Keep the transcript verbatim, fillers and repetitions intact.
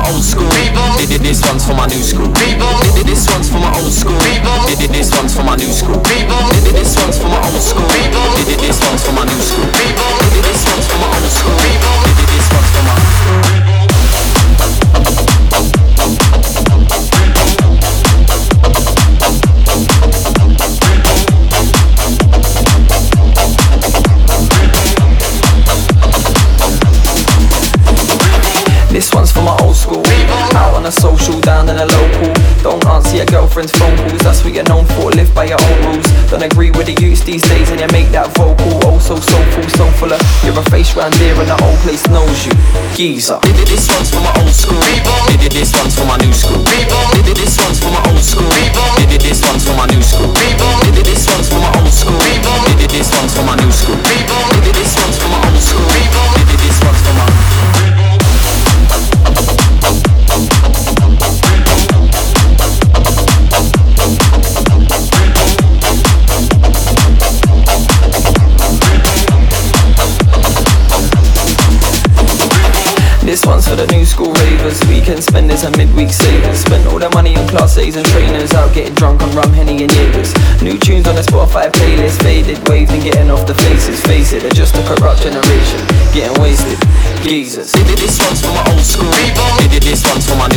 old school. This one's for my new school. This one's for my old school. This one's for my new school. This one's for my old school. This one's for my new school. This one's for my old school. This one's for my This one's for my old school. Out on a social, down in a local. Don't answer your girlfriend's phone calls. That's what you're known for. Live by your own rules. Don't agree with the youths these days, and you make that vocal. Oh, so soulful, so full of. You're a face round there, and the whole place knows you. Geezer. This one's for my old school. This one's for my new school. This one's for my old school. This one's for my new school. This one's for my old school. This one's for my new school. This one's for my old school. This one's for my This one's for the new school ravers. Weekend spenders and midweek savers. Spent all their money on class A's and trainers. Out getting drunk on rum, Henny and Jaegers. New tunes on the Spotify playlist. Faded waves and getting off the faces. Face it, they're just a corrupt generation. Getting wasted, geezers. This one's for my old school. This one's for my new